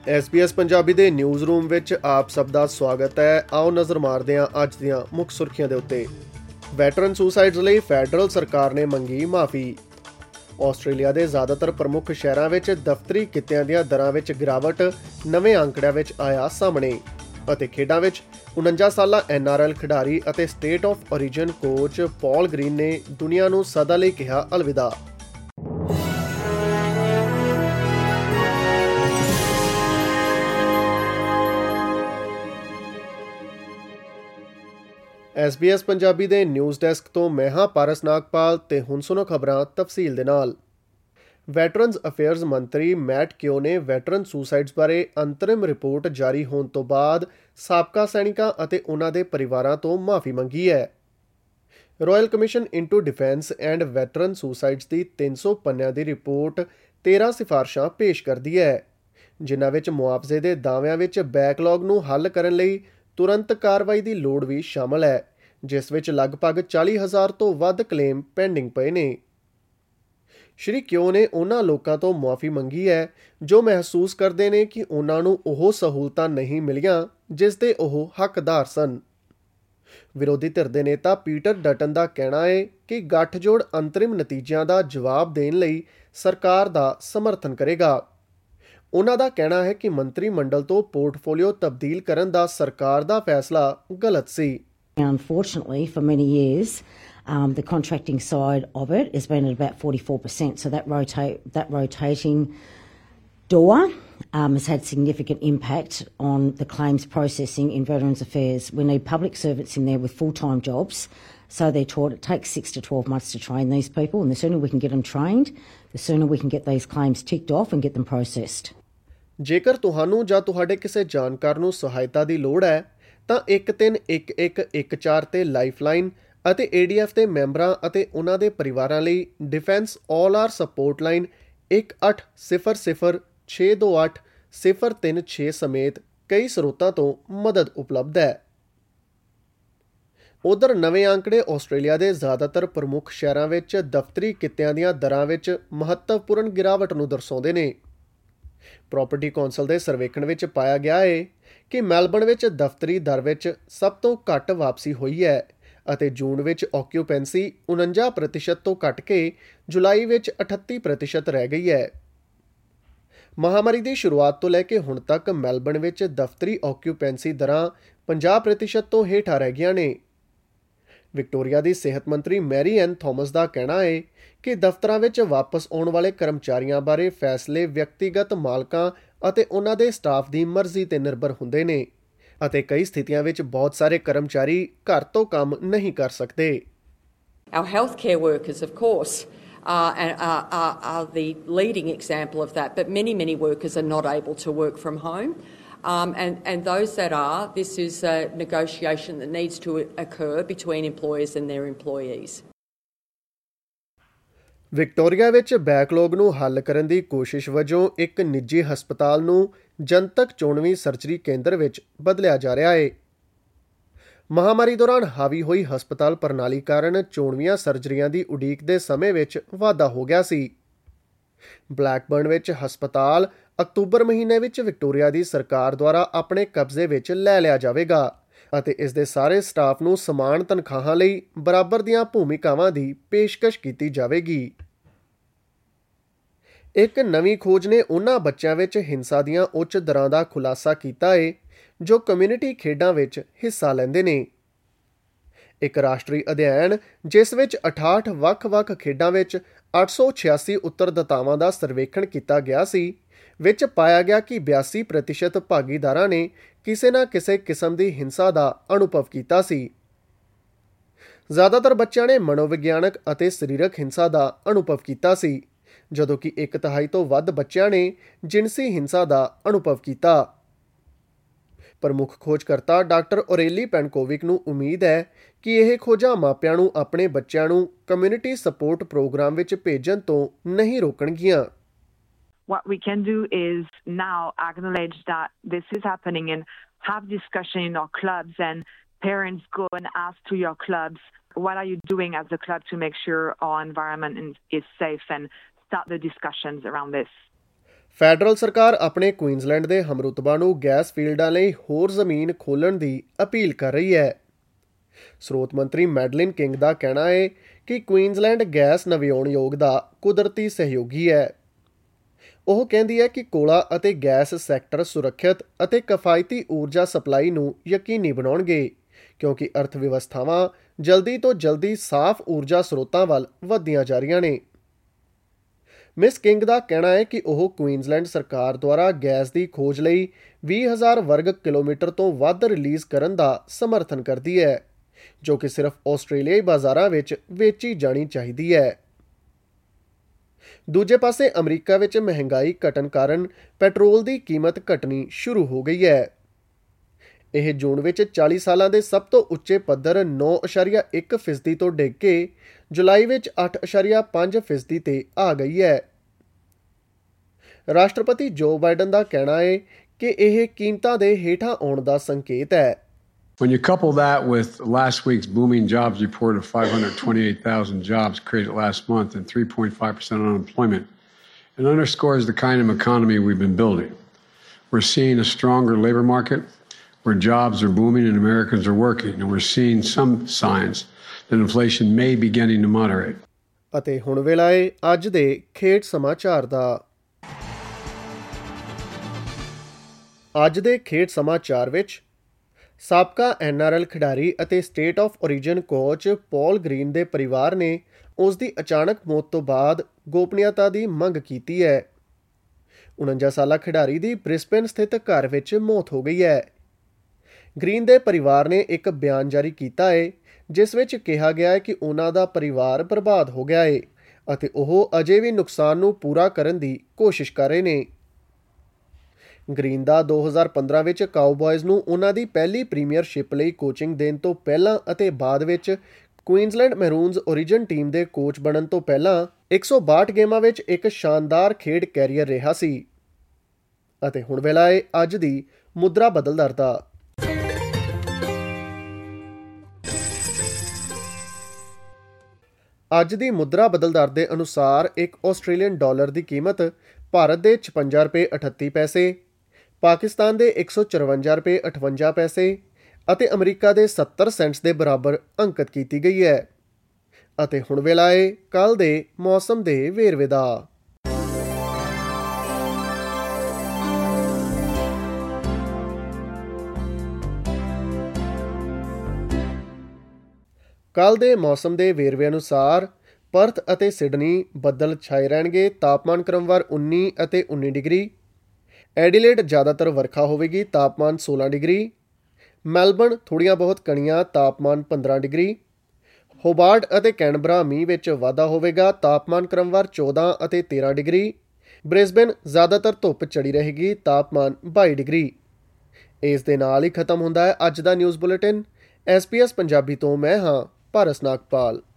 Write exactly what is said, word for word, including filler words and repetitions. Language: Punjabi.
ਐਸ ਬੀ ਐਸ ਪੰਜਾਬੀ ਦੇ ਨਿਊਜ਼ ਰੂਮ ਵਿੱਚ ਆਪ ਸਭ ਦਾ ਸਵਾਗਤ ਹੈ। ਆਓ ਨਜ਼ਰ ਮਾਰਦੇ ਹਾਂ ਅੱਜ ਦੀਆਂ ਮੁੱਖ ਸੁਰਖੀਆਂ ਦੇ ਉੱਤੇ। ਵੈਟਰਨ ਸੁਸਾਈਡਸ ਲਈ ਫੈਡਰਲ ਸਰਕਾਰ ਨੇ ਮੰਗੀ ਮਾਫੀ। ਆਸਟ੍ਰੇਲੀਆ ਦੇ ਜ਼ਿਆਦਾਤਰ ਪ੍ਰਮੁੱਖ ਸ਼ਹਿਰਾਂ ਵਿੱਚ ਦਫ਼ਤਰੀ ਕਿੱਤਿਆਂ ਦੀਆਂ ਦਰਾਂ ਵਿੱਚ ਗਿਰਾਵਟ ਨਵੇਂ ਅੰਕੜਿਆਂ ਵਿੱਚ ਆਇਆ ਸਾਹਮਣੇ। ਅਤੇ ਖੇਡਾਂ ਵਿੱਚ ਉਣੰਜਾ ਸਾਲਾ ਐਨ ਆਰ ਐਲ ਖਿਡਾਰੀ ਅਤੇ State of Origin coach Paul Green ਨੇ ਦੁਨੀਆ ਨੂੰ ਸਦਾ ਲਈ ਕਿਹਾ ਅਲਵਿਦਾ। ਐਸ ਬੀ ਐਸ ਪੰਜਾਬੀ ਦੇ ਨਿਊਜ਼ ਡੈਸਕ ਤੋਂ ਮੈਂ ਹਾਂ ਪਾਰਸ ਨਾਗਪਾਲ ਤੇ ਹੁਣ ਸੁਣੋ ਖਬਰਾਂ ਤਫਸੀਲ ਦੇ ਨਾਲ। ਵੈਟਰਨਜ਼ ਅਫੇਅਰਜ਼ ਮੰਤਰੀ ਮੈਟ ਕਿਓ ਨੇ ਵੈਟਰਨ ਸੁਸਾਈਡਸ ਬਾਰੇ ਅੰਤਰਿਮ ਰਿਪੋਰਟ ਜਾਰੀ ਹੋਣ ਤੋਂ ਬਾਅਦ ਸਾਬਕਾ ਸੈਨਿਕਾਂ ਅਤੇ ਉਨ੍ਹਾਂ ਦੇ ਪਰਿਵਾਰਾਂ ਤੋਂ ਮਾਫੀ ਮੰਗੀ ਹੈ। Royal Commission into Defence and Veteran Suicides ਦੀ ਤਿੰਨ ਸੌ ਪੰਨਿਆਂ ਦੀ ਰਿਪੋਰਟ ਤੇਰਾਂ ਸਿਫਾਰਸ਼ਾਂ ਪੇਸ਼ ਕਰਦੀ ਹੈ, ਜਿਨ੍ਹਾਂ ਵਿੱਚ ਮੁਆਵਜ਼ੇ ਦੇ ਦਾਅਵਿਆਂ ਵਿੱਚ ਬੈਕਲੌਗ ਨੂੰ ਹੱਲ ਕਰਨ ਲਈ ਤੁਰੰਤ ਕਾਰਵਾਈ ਦੀ ਲੋੜ ਵੀ ਸ਼ਾਮਲ ਹੈ, ਜਿਸ ਵਿੱਚ ਲਗਭਗ ਚਾਲੀ ਹਜ਼ਾਰ ਤੋਂ ਵੱਧ ਕਲੇਮ ਪੈਂਡਿੰਗ ਪਏ ਨੇ। ਸ਼੍ਰੀ ਕਿਓ ਨੇ ਉਹਨਾਂ ਲੋਕਾਂ ਤੋਂ ਮੁਆਫੀ ਮੰਗੀ ਹੈ ਜੋ ਮਹਿਸੂਸ ਕਰਦੇ ਨੇ ਕਿ ਉਹਨਾਂ ਨੂੰ ਉਹ ਸਹੂਲਤਾਂ ਨਹੀਂ ਮਿਲੀਆਂ ਜਿਸ ਦੇ ਉਹ ਹੱਕਦਾਰ ਸਨ। ਵਿਰੋਧੀ ਧਿਰ ਦੇ ਨੇਤਾ ਪੀਟਰ ਡਟਨ ਦਾ ਕਹਿਣਾ ਹੈ ਕਿ ਗੱਠਜੋੜ ਅੰਤਰਿਮ ਨਤੀਜਿਆਂ ਦਾ ਜਵਾਬ ਦੇਣ ਲਈ ਸਰਕਾਰ ਦਾ ਸਮਰਥਨ ਕਰੇਗਾ। ਉਹਨਾਂ ਦਾ ਕਹਿਣਾ ਹੈ ਕਿ ਮੰਤਰੀ ਮੰਡਲ ਤੋਂ ਪੋਰਟਫੋਲੀਓ ਤਬਦੀਲ ਕਰਨ ਦਾ ਸਰਕਾਰ ਦਾ ਫੈਸਲਾ ਗਲਤ ਸੀ। Unfortunately, for many years, um, the contracting side of it has been at about forty-four percent. So that rotate that rotating door um, has had significant impact on the claims processing in Veterans Affairs. We need public servants in there with full-time jobs. So they're taught it takes six to twelve months to train these people, and the sooner we can get them trained, the sooner we can get these claims ticked off and get them processed. ਜੇਕਰ ਤੁਹਾਨੂੰ ਜਾਂ ਤੁਹਾਡੇ ਕਿਸੇ ਜਾਣਕਾਰ ਨੂੰ ਸਹਾਇਤਾ ਦੀ ਲੋੜ ਹੈ ਤਾਂ ਇੱਕ ਤਿੰਨ ਇੱਕ ਇੱਕ ਇੱਕ ਚਾਰ ਤੇ ਲਾਈਫਲਾਈਨ ਅਤੇ ਏ ਡੀ ਐਫ ਦੇ ਮੈਂਬਰਾਂ ਅਤੇ ਉਹਨਾਂ ਦੇ ਪਰਿਵਾਰਾਂ ਲਈ Defence all hours support line ਇੱਕ ਅੱਠ ਸਿਫਰ ਸਿਫਰ ਛੇ ਦੋ ਅੱਠ ਸਿਫਰ ਤਿੰਨ ਛੇ ਸਮੇਤ ਕਈ ਸਰੋਤਾਂ ਤੋਂ ਮਦਦ ਉਪਲਬਧ ਹੈ। ਉਧਰ ਨਵੇਂ ਅੰਕੜੇ ਆਸਟ੍ਰੇਲੀਆ ਦੇ ਜ਼ਿਆਦਾਤਰ ਪ੍ਰਮੁੱਖ ਸ਼ਹਿਰਾਂ ਵਿੱਚ ਦਫ਼ਤਰੀ ਕਿੱਤਿਆਂ ਦੀਆਂ ਦਰਾਂ ਵਿੱਚ ਮਹੱਤਵਪੂਰਨ ਗਿਰਾਵਟ ਨੂੰ ਦਰਸਾਉਂਦੇ ਨੇ। ਪ੍ਰਾਪਰਟੀ ਕੌਂਸਲ ਦੇ ਸਰਵੇਖਣ ਵਿੱਚ ਪਾਇਆ ਗਿਆ ਹੈ ਕਿ ਮੈਲਬਰਨ ਵਿੱਚ ਦਫ਼ਤਰੀ ਦਰ ਵਿੱਚ ਸਭ ਤੋਂ ਘੱਟ ਵਾਪਸੀ ਹੋਈ ਹੈ ਅਤੇ ਜੂਨ ਵਿੱਚ ਆਕਿਊਪੈਂਸੀ ਉਣੰਜਾ ਪ੍ਰਤੀਸ਼ਤ ਤੋਂ ਘੱਟ ਕੇ ਜੁਲਾਈ ਵਿੱਚ ਅਠੱਤੀ ਪ੍ਰਤੀਸ਼ਤ ਰਹਿ ਗਈ ਹੈ। ਮਹਾਮਾਰੀ ਦੀ ਸ਼ੁਰੂਆਤ ਤੋਂ ਲੈ ਕੇ ਹੁਣ ਤੱਕ ਮੈਲਬਰਨ ਵਿੱਚ ਦਫ਼ਤਰੀ ਆਕਿਊਪੈਂਸੀ ਦਰਾਂ ਪੰਜਾਹ ਪ੍ਰਤੀਸ਼ਤ ਤੋਂ ਹੇਠਾਂ ਰਹਿ ਗਈਆਂ ਨੇ। ਵਿਕਟੋਰੀਆ ਦੀ ਸਿਹਤ ਮੰਤਰੀ ਮੈਰੀ ਐਨ ਥੋਮਸ ਦਾ ਕਹਿਣਾ ਹੈ ਕਿ ਦਫ਼ਤਰਾਂ ਵਿੱਚ ਵਾਪਸ ਆਉਣ ਵਾਲੇ ਕਰਮਚਾਰੀਆਂ ਬਾਰੇ ਫੈਸਲੇ ਵਿਅਕਤੀਗਤ ਮਾਲਕਾਂ ਅਤੇ ਉਹਨਾਂ ਦੇ ਸਟਾਫ ਦੀ ਮਰਜ਼ੀ ਤੇ ਨਿਰਭਰ ਹੁੰਦੇ ਨੇ ਅਤੇ ਕਈ ਸਥਿਤੀਆਂ ਵਿੱਚ ਬਹੁਤ ਸਾਰੇ ਕਰਮਚਾਰੀ ਘਰ ਤੋਂ ਕੰਮ ਨਹੀਂ ਕਰ ਸਕਦੇ। Our healthcare workers, of course, are, are, are, are the leading example of that, but many, many workers are not able to work from home. Um, and, and those that are, this is a negotiation that needs to occur between employers and their employees. Victoria ਵਿੱਚ ਬੈਕਲੌਗ ਨੂੰ ਹੱਲ ਕਰਨ ਦੀ ਕੋਸ਼ਿਸ਼ ਵਜੋਂ ਇੱਕ ਨਿੱਜੀ ਹਸਪਤਾਲ ਨੂੰ ਜਨਤਕ ਚੋਣਵੀਂ ਸਰਜਰੀ ਕੇਂਦਰ ਵਿੱਚ ਬਦਲਿਆ ਜਾ ਰਿਹਾ ਹੈ। ਮਹਾਮਾਰੀ ਦੌਰਾਨ ਹਾਵੀ ਹੋਈ ਹਸਪਤਾਲ ਪ੍ਰਣਾਲੀ ਕਾਰਨ ਚੋਣਵੀਆਂ ਸਰਜਰੀਆਂ ਦੀ ਉਡੀਕ ਦੇ ਸਮੇਂ ਵਿੱਚ ਵਾਧਾ ਹੋ ਗਿਆ ਸੀ। ਬਲੈਕਬਰਨ ਵਿੱਚ ਹਸਪਤਾਲ ਅਕਤੂਬਰ ਮਹੀਨੇ ਵਿੱਚ ਵਿਕਟੋਰੀਆ ਦੀ ਸਰਕਾਰ ਦੁਆਰਾ ਆਪਣੇ ਕਬਜ਼ੇ ਵਿੱਚ ਲੈ ਲਿਆ ਜਾਵੇਗਾ ਅਤੇ ਇਸ ਦੇ ਸਾਰੇ ਸਟਾਫ ਨੂੰ ਸਮਾਨ ਤਨਖਾਹਾਂ ਲਈ ਬਰਾਬਰ ਦੀਆਂ ਭੂਮਿਕਾਵਾਂ ਦੀ ਪੇਸ਼ਕਸ਼ ਕੀਤੀ ਜਾਵੇਗੀ। ਇੱਕ ਨਵੀਂ ਖੋਜ ਨੇ ਉਹਨਾਂ ਬੱਚਿਆਂ ਵਿੱਚ ਹਿੰਸਾ ਦੀਆਂ ਉੱਚ ਦਰਾਂ ਦਾ ਖੁਲਾਸਾ ਕੀਤਾ ਹੈ ਜੋ ਕਮਿਊਨਿਟੀ ਖੇਡਾਂ ਵਿੱਚ ਹਿੱਸਾ ਲੈਂਦੇ ਨੇ। ਇੱਕ ਰਾਸ਼ਟਰੀ ਅਧਿਐਨ ਜਿਸ ਵਿੱਚ ਅਠਾਹਠ ਵੱਖ-ਵੱਖ ਖੇਡਾਂ ਵਿੱਚ ਅੱਠ ਸੌ ਛਿਆਸੀ ਉੱਤਰਦਾਤਾਵਾਂ ਦਾ ਸਰਵੇਖਣ ਕੀਤਾ ਗਿਆ ਸੀ, ਵਿੱਚ ਪਾਇਆ ਗਿਆ ਕਿ ਬਿਆਸੀ ਪ੍ਰਤੀਸ਼ਤ ਭਾਗੀਦਾਰਾਂ ਨੇ ਕਿਸੇ ਨਾ ਕਿਸੇ ਕਿਸਮ ਦੀ ਹਿੰਸਾ ਦਾ ਅਨੁਭਵ ਕੀਤਾ ਸੀ। ਜ਼ਿਆਦਾਤਰ ਬੱਚਿਆਂ ਨੇ ਮਨੋਵਿਗਿਆਨਕ ਅਤੇ ਸਰੀਰਕ ਹਿੰਸਾ ਦਾ ਅਨੁਭਵ ਕੀਤਾ ਸੀ, ਜਦੋਂ ਕਿ ਇੱਕ ਤਿਹਾਈ ਤੋਂ ਵੱਧ ਬੱਚਿਆਂ ਨੇ ਜਿਨਸੀ ਹਿੰਸਾ ਦਾ ਅਨੁਭਵ ਕੀਤਾ। ਪ੍ਰਮੁੱਖ ਖੋਜਕਰਤਾ ਡਾਕਟਰ ਔਰੇਲੀ ਪੈਨਕੋਵਿਕ ਨੂੰ ਉਮੀਦ ਹੈ ਕਿ ਇਹ ਖੋਜਾਂ ਮਾਪਿਆਂ ਨੂੰ ਆਪਣੇ ਬੱਚਿਆਂ ਨੂੰ ਕਮਿਊਨਿਟੀ ਸਪੋਰਟ ਪ੍ਰੋਗਰਾਮ ਵਿੱਚ ਭੇਜਣ ਤੋਂ ਨਹੀਂ ਰੋਕਣਗੀਆਂ। What we can do is now acknowledge that this is happening and have discussion in our clubs, and parents go and ask to your clubs, what are you doing as a club to make sure our environment is safe, and start the discussions around this. Federal ਸਰਕਾਰ ਆਪਣੇ ਕੁਈਨਜ਼ਲੈਂਡ ਦੇ ਹਮਰੁਤਬਾ ਨੂੰ ਗੈਸ ਫੀਲਡਾਂ ਲਈ ਹੋਰ ਜ਼ਮੀਨ ਖੋਲ੍ਹਣ ਦੀ ਅਪੀਲ ਕਰ ਰਹੀ ਹੈ। ਸਰੋਤ ਮੰਤਰੀ ਮੈਡਲਿਨ ਕਿੰਗ ਦਾ ਕਹਿਣਾ ਹੈ ਕਿ ਕੁਈਨਜ਼ਲੈਂਡ ਗੈਸ ਨਵਿਆਉਣਯੋਗ ਦਾ ਕੁਦਰਤੀ ਸਹਿਯੋਗੀ ਹੈ। ਉਹ ਕਹਿੰਦੀ ਹੈ ਕਿ ਕੋਲਾ ਅਤੇ ਗੈਸ ਸੈਕਟਰ ਸੁਰੱਖਿਅਤ ਅਤੇ ਕਿਫਾਇਤੀ ਊਰਜਾ ਸਪਲਾਈ ਨੂੰ ਯਕੀਨੀ ਬਣਾਉਣਗੇ, ਕਿਉਂਕਿ ਅਰਥ ਵਿਵਸਥਾਵਾਂ ਜਲਦੀ ਤੋਂ ਜਲਦੀ ਸਾਫ਼ ਊਰਜਾ ਸਰੋਤਾਂ ਵੱਲ ਵਧਦੀਆਂ ਜਾ ਰਹੀਆਂ ਨੇ। ਮਿਸ ਕਿੰਗ ਦਾ ਕਹਿਣਾ ਹੈ ਕਿ ਉਹ ਕੁਈਨਜ਼ਲੈਂਡ ਸਰਕਾਰ ਦੁਆਰਾ ਗੈਸ ਦੀ ਖੋਜ ਲਈ ਵੀਹ ਹਜ਼ਾਰ ਵਰਗ ਕਿਲੋਮੀਟਰ ਤੋਂ ਵੱਧ ਰਿਲੀਜ਼ ਕਰਨ ਦਾ ਸਮਰਥਨ ਕਰਦੀ ਹੈ, ਜੋ ਕਿ ਸਿਰਫ ਆਸਟ੍ਰੇਲੀਆਈ ਬਾਜ਼ਾਰਾਂ ਵਿੱਚ ਵੇਚੀ ਜਾਣੀ ਚਾਹੀਦੀ ਹੈ। ਦੂਜੇ ਪਾਸੇ ਅਮਰੀਕਾ ਵਿੱਚ ਮਹਿੰਗਾਈ ਘਟਣ ਕਾਰਨ ਪੈਟਰੋਲ ਦੀ ਕੀਮਤ ਘਟਣੀ ਸ਼ੁਰੂ ਹੋ ਗਈ ਹੈ। ਇਹ ਜੂਨ ਵਿੱਚ ਚਾਲੀ ਸਾਲਾਂ ਦੇ ਸਭ ਤੋਂ ਉੱਚੇ ਪੱਧਰ ਨੌਂ ਅਸ਼ਾਰੀਆ ਇੱਕ ਫੀਸਦੀ ਤੋਂ ਡਿੱਗ ਕੇ ਜੁਲਾਈ ਵਿੱਚ ਅੱਠ ਅਸ਼ਾਰੀਆ ਪੰਜ ਫੀਸਦੀ ਤੇ ਆ ਗਈ ਹੈ। ਰਾਸ਼ਟਰਪਤੀ ਜੋ ਬਾਈਡਨ ਦਾ ਕਹਿਣਾ ਹੈ ਕਿ ਇਹ ਕੀਮਤਾਂ ਦੇ ਹੇਠਾਂ ਆਉਣ ਦਾ ਸੰਕੇਤ ਹੈ। When you couple that with last week's booming jobs report of five hundred twenty-eight thousand jobs created last month and three point five percent unemployment, it underscores the kind of economy we've been building. We're seeing a stronger labor market where jobs are booming and Americans are working, and we're seeing some signs that inflation may be beginning to moderate. ਅਤੇ ਹੁਣ ਵੇਲਾ ਹੈ ਅੱਜ ਦੇ ਖੇਡ ਸਮਾਚਾਰ ਦਾ। ਅੱਜ ਦੇ ਖੇਡ ਸਮਾਚਾਰ ਵਿੱਚ ਸਾਬਕਾ ਐਨ ਆਰ ਐਲ ਖਿਡਾਰੀ ਅਤੇ State of Origin coach Paul Green ਦੇ ਪਰਿਵਾਰ ਨੇ ਉਸ ਦੀ ਅਚਾਨਕ ਮੌਤ ਤੋਂ ਬਾਅਦ ਗੋਪਨੀਯਤਾ ਦੀ ਮੰਗ ਕੀਤੀ ਹੈ। ਉਣੰਜਾ ਸਾਲਾ ਖਿਡਾਰੀ ਦੀ ਬ੍ਰਿਸਬੇਨ ਸਥਿਤ ਘਰ ਵਿੱਚ ਮੌਤ ਹੋ ਗਈ ਹੈ। ਗ੍ਰੀਨ ਦੇ ਪਰਿਵਾਰ ਨੇ ਇੱਕ ਬਿਆਨ ਜਾਰੀ ਕੀਤਾ ਹੈ ਜਿਸ ਵਿੱਚ ਕਿਹਾ ਗਿਆ ਹੈ ਕਿ ਉਹਨਾਂ ਦਾ ਪਰਿਵਾਰ ਬਰਬਾਦ ਹੋ ਗਿਆ ਹੈ ਅਤੇ ਉਹ ਅਜੇ ਵੀ ਨੁਕਸਾਨ ਨੂੰ ਪੂਰਾ ਕਰਨ ਦੀ ਕੋਸ਼ਿਸ਼ ਕਰ ਰਹੇ ਨੇ। ਗ੍ਰੀਨ ਦਾ ਦੋ ਹਜ਼ਾਰ ਪੰਦਰਾਂ ਵਿੱਚ ਕਾਊਬॉयਜ਼ ਨੂੰ ਉਹਨਾਂ ਦੀ ਪਹਿਲੀ ਪ੍ਰੀਮੀਅਰਸ਼ਿਪ ਲਈ ਕੋਚਿੰਗ ਦੇਣ ਤੋਂ ਪਹਿਲਾਂ ਅਤੇ ਬਾਅਦ ਵਿੱਚ ਕੁਈਨਜ਼ਲੈਂਡ ਮੈਰੂਨਜ਼ ਓਰੀਜਨ ਟੀਮ ਦੇ ਕੋਚ ਬਣਨ ਤੋਂ ਪਹਿਲਾਂ ਇੱਕ ਸੌ ਬਾਹਠ ਗੇਮਾਂ ਵਿੱਚ ਇੱਕ ਸ਼ਾਨਦਾਰ ਖੇਡ ਕੈਰੀਅਰ ਰਿਹਾ ਸੀ। ਅਤੇ ਹੁਣ ਵੇਲਾ ਹੈ ਅੱਜ ਦੀ ਮੁਦਰਾ ਬਦਲ ਦਰ ਦਾ। ਅੱਜ ਦੀ ਮੁਦਰਾ ਬਦਲ ਦਰ ਦੇ ਅਨੁਸਾਰ ਇੱਕ ਆਸਟ੍ਰੇਲੀਅਨ ਡਾਲਰ ਦੀ ਕੀਮਤ ਭਾਰਤ ਦੇ ਛਪੰਜਾ ਰੁਪਏ ਅਠੱਤੀ ਪੈਸੇ, ਪਾਕਿਸਤਾਨ ਦੇ ਇੱਕ ਸੌ ਚੁਰੰਜਾ ਰੁਪਏ ਅਠਵੰਜਾ ਪੈਸੇ ਅਤੇ ਅਮਰੀਕਾ ਦੇ ਸੱਤਰ ਸੈਂਟਸ ਦੇ ਬਰਾਬਰ ਅੰਕਿਤ ਕੀਤੀ ਗਈ ਹੈ। ਅਤੇ ਹੁਣ ਵੇਲਾ ਹੈ ਕੱਲ੍ਹ ਦੇ ਮੌਸਮ ਦੇ ਵੇਰਵੇ ਦਾ। ਕੱਲ੍ਹ ਦੇ ਮੌਸਮ ਦੇ ਵੇਰਵੇ ਅਨੁਸਾਰ ਪਰਥ ਅਤੇ ਸਿਡਨੀ ਬੱਦਲ ਛਾਏ ਰਹਿਣਗੇ, ਤਾਪਮਾਨ ਕ੍ਰਮਵਾਰ ਉੱਨੀ ਅਤੇ ਉੱਨੀ ਡਿਗਰੀ। ਐਡੀਲੇਡ ਜ਼ਿਆਦਾਤਰ ਵਰਖਾ ਹੋਵੇਗੀ, ਤਾਪਮਾਨ ਸੋਲਾਂ ਡਿਗਰੀ। ਮੈਲਬਰਨ ਥੋੜ੍ਹੀਆਂ ਬਹੁਤ ਕਣੀਆਂ, ਤਾਪਮਾਨ ਪੰਦਰਾਂ ਡਿਗਰੀ। ਹੋਬਾਰਟ ਅਤੇ ਕੈਨਬਰਾ ਮੀਂਹ ਵਿੱਚ ਵਾਧਾ ਹੋਵੇਗਾ, ਤਾਪਮਾਨ ਕ੍ਰਮਵਾਰ ਚੌਦਾਂ ਅਤੇ ਤੇਰਾਂ ਡਿਗਰੀ। ਬ੍ਰਿਸਬੇਨ ਜ਼ਿਆਦਾਤਰ ਧੁੱਪ ਚੜੀ ਰਹੇਗੀ, ਤਾਪਮਾਨ ਬਾਈ ਡਿਗਰੀ। ਇਸ ਦੇ ਨਾਲ ਹੀ ਖਤਮ ਹੁੰਦਾ ਹੈ ਅੱਜ ਦਾ news bulletin. S B S Punjabi ਤੋਂ ਮੈਂ ਹਾਂ ਪਾਰਸ ਨਾਗਪਾਲ।